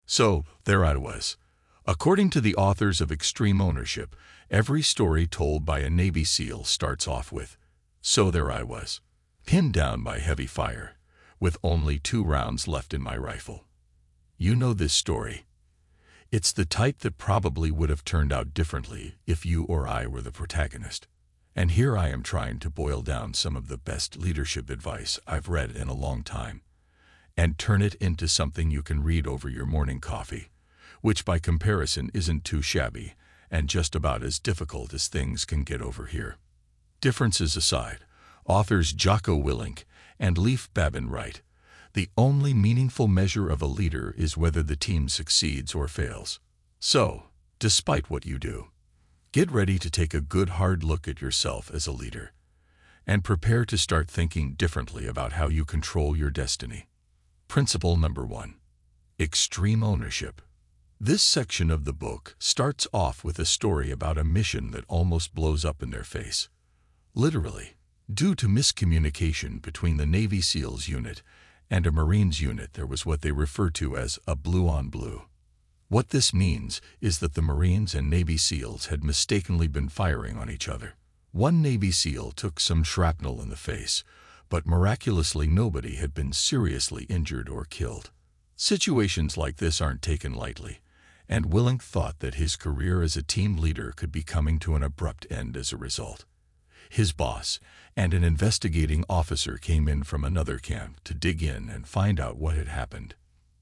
So, there I was. According to the authors of Extreme Ownership, every story told by a Navy SEAL starts off with, "So there I was, pinned down by heavy fire, with only 2 rounds left in my rifle." You know this story. It's the type that probably would have turned out differently if you or I were the protagonist. And here I am trying to boil down some of the best leadership advice I've read in a long time, and turn it into something you can read over your morning coffee, which by comparison isn't too shabby and just about as difficult as things can get over here. Differences aside, authors Jocko Willink and Leif Babin write, "The only meaningful measure of a leader is whether the team succeeds or fails." So, despite what you do, get ready to take a good hard look at yourself as a leader, and prepare to start thinking differently about how you control your destiny. Principle number 1. Extreme ownership. This section of the book starts off with a story about a mission that almost blows up in their face. Literally, due to miscommunication between the Navy SEALs unit and a Marines unit, there was what they refer to as a blue-on-blue. What this means is that the Marines and Navy SEALs had mistakenly been firing on each other. One Navy SEAL took some shrapnel in the face, but miraculously nobody had been seriously injured or killed. Situations like this aren't taken lightly, and Willink thought that his career as a team leader could be coming to an abrupt end as a result. His boss and an investigating officer came in from another camp to dig in and find out what had happened.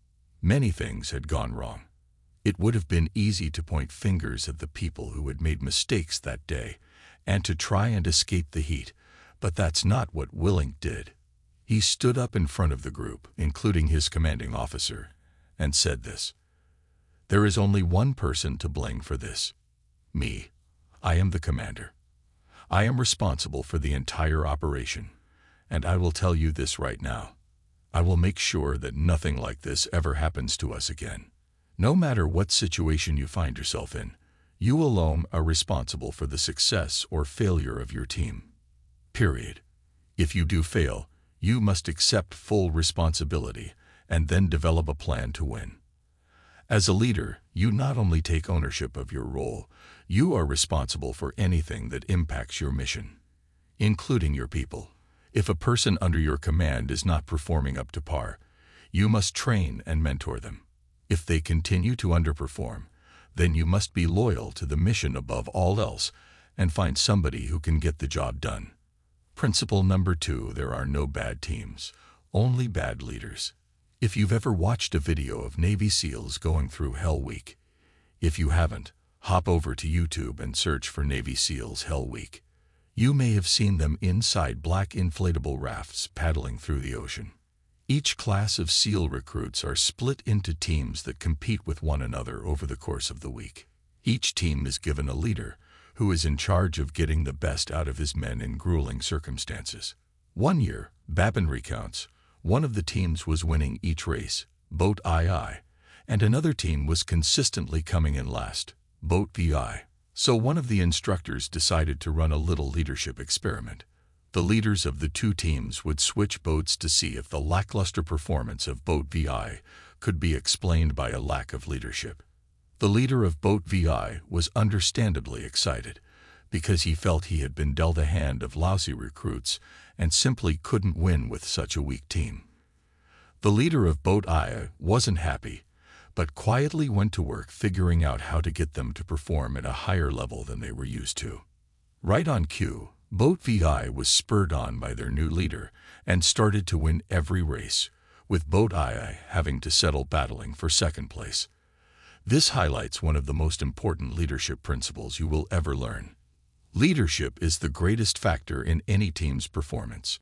Many things had gone wrong. It would have been easy to point fingers at the people who had made mistakes that day and to try and escape the heat, but that's not what Willink did. He stood up in front of the group, including his commanding officer, and said this: "There is only one person to blame for this. Me. I am the commander. I am responsible for the entire operation, and I will tell you this right now. I will make sure that nothing like this ever happens to us again. No matter what situation you find yourself in, you alone are responsible for the success or failure of your team. Period. If you do fail, you must accept full responsibility and then develop a plan to win. As a leader, you not only take ownership of your role, you are responsible for anything that impacts your mission, including your people. If a person under your command is not performing up to par, you must train and mentor them. If they continue to underperform, then you must be loyal to the mission above all else and find somebody who can get the job done." Principle number 2, there are no bad teams, only bad leaders. If you've ever watched a video of Navy SEALs going through Hell Week, if you haven't, hop over to YouTube and search for Navy SEALs Hell Week. You may have seen them inside black inflatable rafts paddling through the ocean. Each class of SEAL recruits are split into teams that compete with one another over the course of the week. Each team is given a leader who is in charge of getting the best out of his men in grueling circumstances. One year, Babin recounts, one of the teams was winning each race, Boat II, and another team was consistently coming in last, Boat VI. So one of the instructors decided to run a little leadership experiment. The leaders of the two teams would switch boats to see if the lackluster performance of Boat VI could be explained by a lack of leadership. The leader of Boat VI was understandably excited because he felt he had been dealt a hand of lousy recruits and simply couldn't win with such a weak team. The leader of Boat II wasn't happy, but quietly went to work figuring out how to get them to perform at a higher level than they were used to. Right on cue, Boat VI was spurred on by their new leader and started to win every race, with Boat II having to settle battling for second place. This highlights one of the most important leadership principles you will ever learn. Leadership is the greatest factor in any team's performance.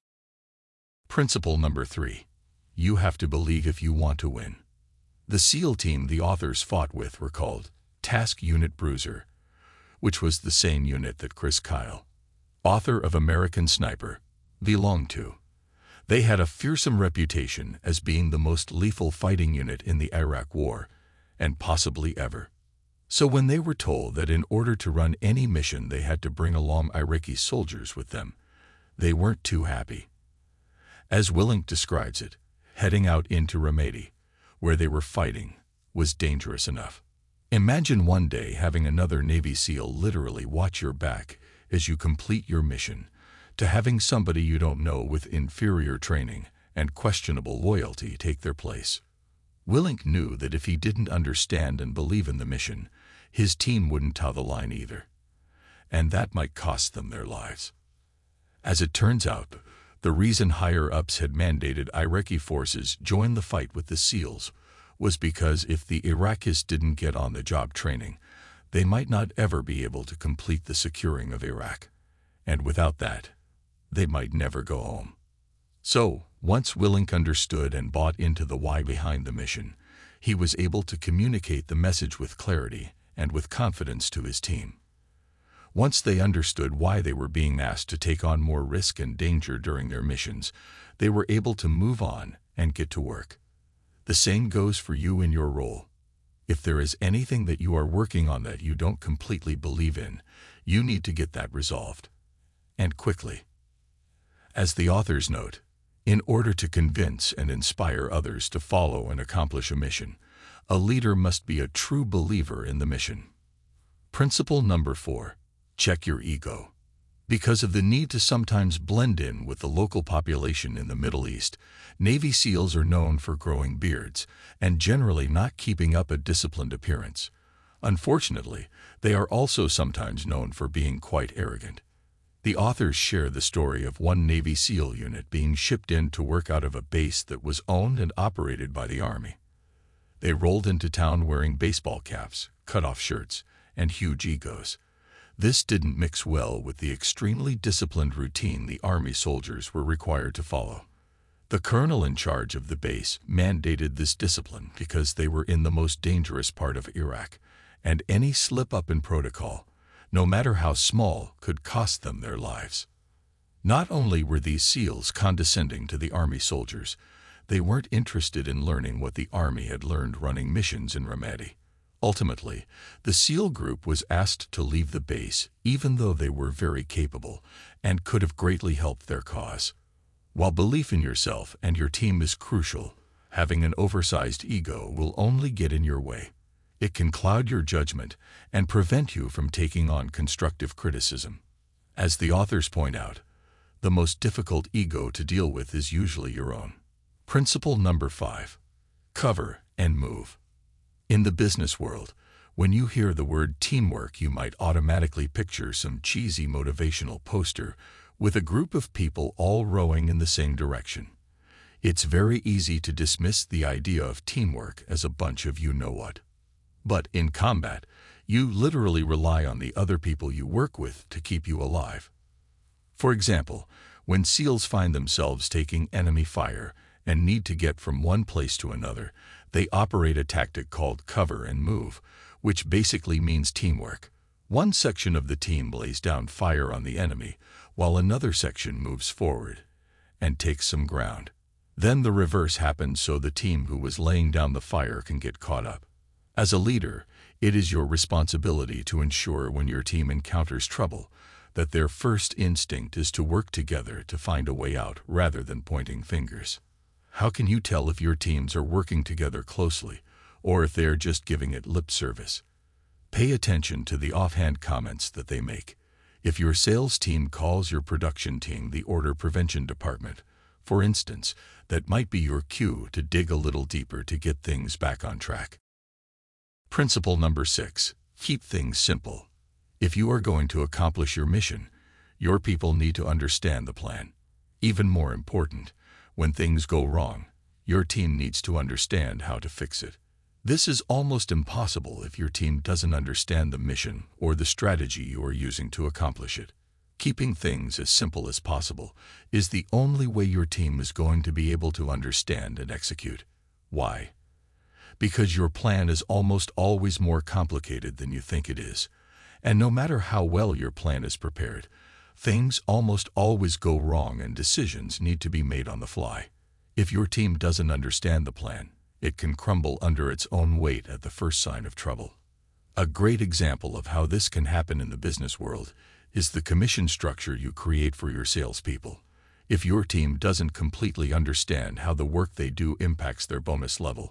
Principle number 3. You have to believe if you want to win. The SEAL team the authors fought with were called Task Unit Bruiser, which was the same unit that Chris Kyle, author of American Sniper, belonged to. They had a fearsome reputation as being the most lethal fighting unit in the Iraq War, and possibly ever. So when they were told that in order to run any mission they had to bring along Iraqi soldiers with them, they weren't too happy. As Willink describes it, heading out into Ramadi, where they were fighting, was dangerous enough. Imagine one day having another Navy SEAL literally watch your back as you complete your mission, to having somebody you don't know with inferior training and questionable loyalty take their place. Willink knew that if he didn't understand and believe in the mission, his team wouldn't toe the line either, and that might cost them their lives. As it turns out, the reason higher-ups had mandated Iraqi forces join the fight with the SEALs was because if the Iraqis didn't get on-the-job training, they might not ever be able to complete the securing of Iraq, and without that, they might never go home. So, once Willink understood and bought into the why behind the mission, he was able to communicate the message with clarity and with confidence to his team. Once they understood why they were being asked to take on more risk and danger during their missions, they were able to move on and get to work. The same goes for you in your role. If there is anything that you are working on that you don't completely believe in, you need to get that resolved. And quickly. As the authors note, in order to convince and inspire others to follow and accomplish a mission, a leader must be a true believer in the mission. Principle number 4. Check your ego. Because of the need to sometimes blend in with the local population in the Middle East, Navy SEALs are known for growing beards and generally not keeping up a disciplined appearance. Unfortunately, they are also sometimes known for being quite arrogant. The authors share the story of one Navy SEAL unit being shipped in to work out of a base that was owned and operated by the Army. They rolled into town wearing baseball caps, cut-off shirts, and huge egos. This didn't mix well with the extremely disciplined routine the Army soldiers were required to follow. The colonel in charge of the base mandated this discipline because they were in the most dangerous part of Iraq, and any slip-up in protocol, no matter how small, could cost them their lives. Not only were these SEALs condescending to the Army soldiers, they weren't interested in learning what the Army had learned running missions in Ramadi. Ultimately, the SEAL group was asked to leave the base even though they were very capable and could have greatly helped their cause. While belief in yourself and your team is crucial, having an oversized ego will only get in your way. It can cloud your judgment and prevent you from taking on constructive criticism. As the authors point out, the most difficult ego to deal with is usually your own. Principle number 5. Cover and move. In the business world, when you hear the word teamwork, you might automatically picture some cheesy motivational poster with a group of people all rowing in the same direction. It's very easy to dismiss the idea of teamwork as a bunch of you-know-what. But in combat, you literally rely on the other people you work with to keep you alive. For example, when SEALs find themselves taking enemy fire and need to get from one place to another, they operate a tactic called cover and move, which basically means teamwork. One section of the team lays down fire on the enemy, while another section moves forward and takes some ground. Then the reverse happens so the team who was laying down the fire can get caught up. As a leader, it is your responsibility to ensure when your team encounters trouble that their first instinct is to work together to find a way out rather than pointing fingers. How can you tell if your teams are working together closely or if they are just giving it lip service? Pay attention to the offhand comments that they make. If your sales team calls your production team the order prevention department, for instance, that might be your cue to dig a little deeper to get things back on track. Principle number 6. Keep things simple. If you are going to accomplish your mission, your people need to understand the plan. Even more important, when things go wrong, your team needs to understand how to fix it. This is almost impossible if your team doesn't understand the mission or the strategy you are using to accomplish it. Keeping things as simple as possible is the only way your team is going to be able to understand and execute. Why? Because your plan is almost always more complicated than you think it is. And no matter how well your plan is prepared, things almost always go wrong and decisions need to be made on the fly. If your team doesn't understand the plan, it can crumble under its own weight at the first sign of trouble. A great example of how this can happen in the business world is the commission structure you create for your salespeople. If your team doesn't completely understand how the work they do impacts their bonus level,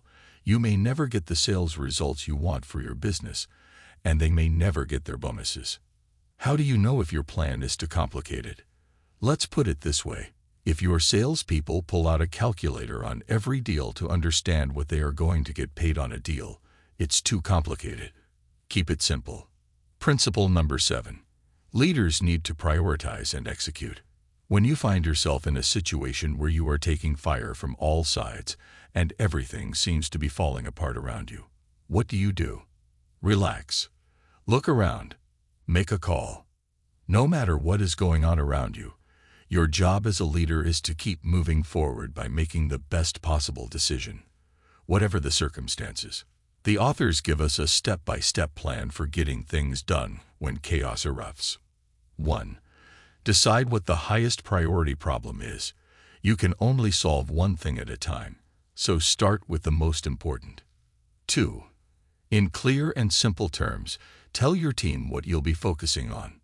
You may never get the sales results you want for your business, and they may never get their bonuses. How do you know if your plan is too complicated? Let's put it this way. If your salespeople pull out a calculator on every deal to understand what they are going to get paid on a deal, it's too complicated. Keep it simple. Principle number 7. Leaders need to prioritize and execute. When you find yourself in a situation where you are taking fire from all sides and everything seems to be falling apart around you, what do? Relax. Look around. Make a call. No matter what is going on around you, your job as a leader is to keep moving forward by making the best possible decision, whatever the circumstances. The authors give us a step-by-step plan for getting things done when chaos erupts. 1. Decide what the highest priority problem is. You can only solve one thing at a time, so start with the most important. 2. In clear and simple terms, tell your team what you'll be focusing on.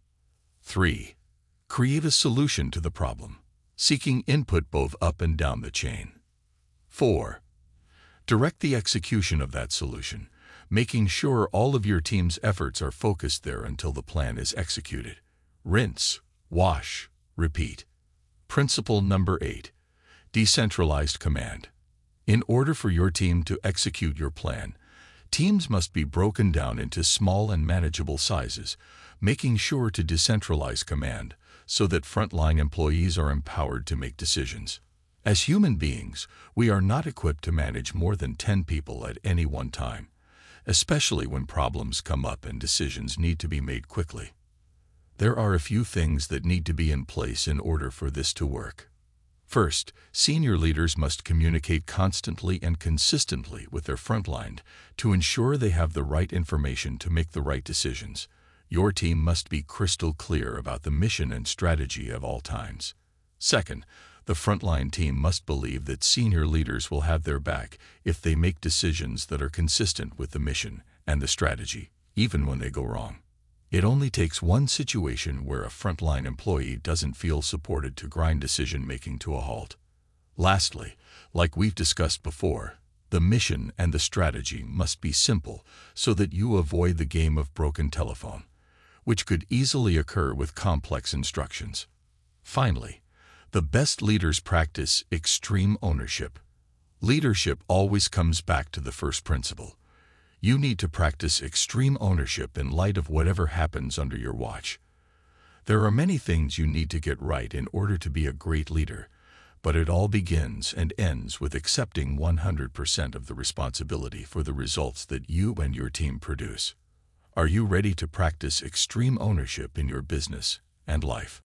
3. Create a solution to the problem, seeking input both up and down the chain. 4. Direct the execution of that solution, making sure all of your team's efforts are focused there until the plan is executed. Rinse, wash, repeat. Principle number 8. Decentralized command. In order for your team to execute your plan, teams must be broken down into small and manageable sizes, making sure to decentralize command so that frontline employees are empowered to make decisions. As human beings, we are not equipped to manage more than 10 people at any one time, especially when problems come up and decisions need to be made quickly. There are a few things that need to be in place in order for this to work. First, senior leaders must communicate constantly and consistently with their frontline to ensure they have the right information to make the right decisions. Your team must be crystal clear about the mission and strategy at all times. Second, the frontline team must believe that senior leaders will have their back if they make decisions that are consistent with the mission and the strategy, even when they go wrong. It only takes one situation where a frontline employee doesn't feel supported to grind decision-making to a halt. Lastly, like we've discussed before, the mission and the strategy must be simple so that you avoid the game of broken telephone, which could easily occur with complex instructions. Finally, the best leaders practice extreme ownership. Leadership always comes back to the first principle. You need to practice extreme ownership in light of whatever happens under your watch. There are many things you need to get right in order to be a great leader, but it all begins and ends with accepting 100% of the responsibility for the results that you and your team produce. Are you ready to practice extreme ownership in your business and life?